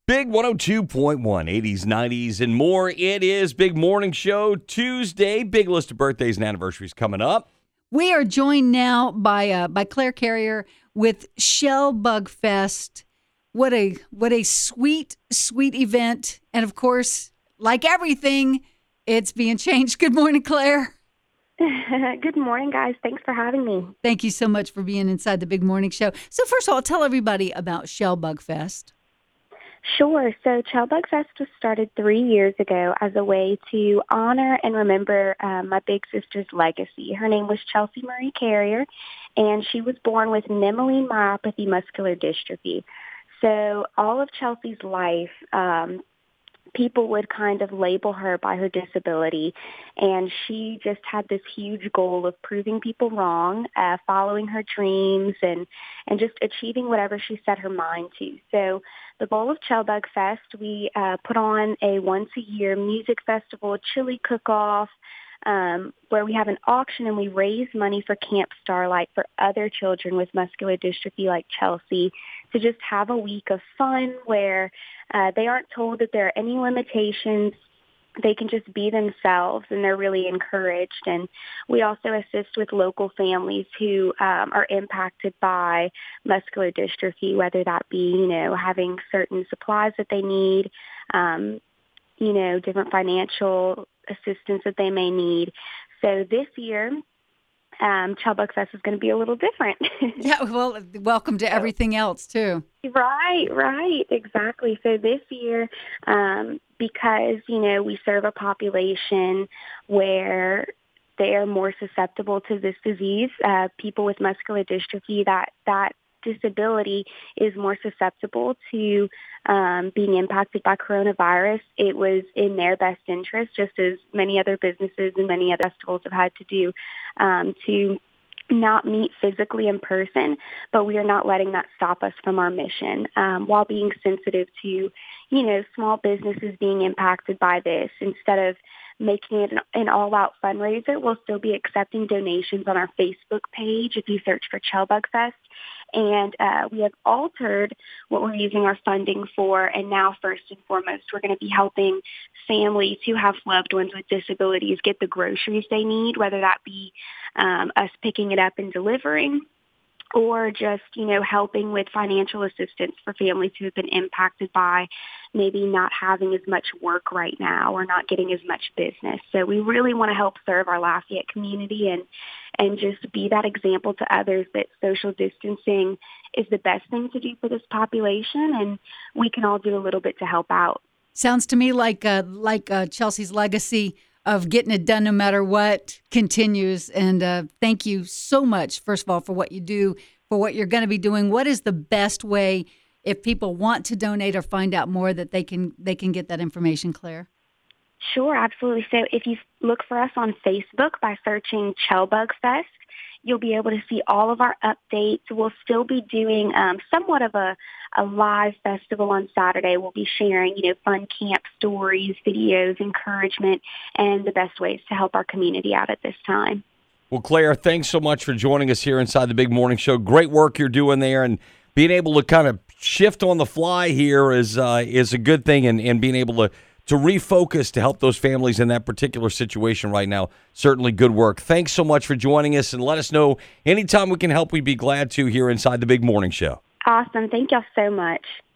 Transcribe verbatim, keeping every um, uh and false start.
Big one oh two point one, eighties, nineties, and more. It is Big Morning Show Tuesday. Big list of birthdays and anniversaries coming up. We are joined now by uh, by Claire Carrier with Shell Bug Fest. What a what a sweet, sweet event. And of course, like everything, it's being changed. Good morning, Claire. Good morning, guys. Thanks for having me. Thank you so much for being inside the Big Morning Show. So first of all, tell everybody about Shell Bug Fest. Sure. So Shell Bug Fest was started three years ago as a way to honor and remember um, my big sister's legacy. Her name was Chelsea Marie Carrier, and she was born with Meibomian myopathy muscular dystrophy. So all of Chelsea's life, um, people would kind of label her by her disability, and she just had this huge goal of proving people wrong, uh, following her dreams, and, and just achieving whatever she set her mind to. So the goal of Shell Bug Fest, we uh, put on a once-a-year music festival, chili cook-off, um, where we have an auction and we raise money for Camp Starlight for other children with muscular dystrophy like Chelsea to just have a week of fun where uh, they aren't told that there are any limitations. They can just be themselves, and they're really encouraged. And we also assist with local families who um, are impacted by muscular dystrophy, whether that be, you know, having certain supplies that they need, um, you know, different financial assistance that they may need. So this year, um, Shell Bug Fest is going to be a little different. Yeah, well, welcome to everything else, too. Right, right, exactly. So this year, um, because, you know, we serve a population where they are more susceptible to this disease, uh, people with muscular dystrophy, that, that disability is more susceptible to um, being impacted by coronavirus. It was in their best interest, just as many other businesses and many other festivals have had to do, um, to not meet physically in person, but we are not letting that stop us from our mission, um, while being sensitive to, you know, small businesses being impacted by this. Instead of making it an, an all-out fundraiser, we'll still be accepting donations on our Facebook page if you search for Shell Bug Fest. And uh, we have altered what we're using our funding for, and now first and foremost, we're going to be helping families who have loved ones with disabilities get the groceries they need, whether that be um, us picking it up and delivering, or just, you know, helping with financial assistance for families who have been impacted by maybe not having as much work right now or not getting as much business. So we really want to help serve our Lafayette community and, and just be that example to others that social distancing is the best thing to do for this population, and we can all do a little bit to help out. Sounds to me like uh, like uh, Chelsea's legacy of getting it done no matter what continues. And uh, thank you so much, first of all, for what you do, for what you're going to be doing. What is the best way, if people want to donate or find out more, that they can they can get that information, Claire? Sure, absolutely. So if you look for us on Facebook by searching Shell Bug Fest, you'll be able to see all of our updates. We'll still be doing um, somewhat of a, a live festival on Saturday. We'll be sharing, you know, fun camp stories, videos, encouragement, and the best ways to help our community out at this time. Well, Claire, thanks so much for joining us here inside the Big Morning Show. Great work you're doing there, and being able to kind of shift on the fly here is uh, is a good thing, and, and being able to to refocus to help those families in that particular situation right now. Certainly good work. Thanks so much for joining us, and let us know anytime we can help. We'd be glad to here inside the Big Morning Show. Awesome. Thank y'all so much.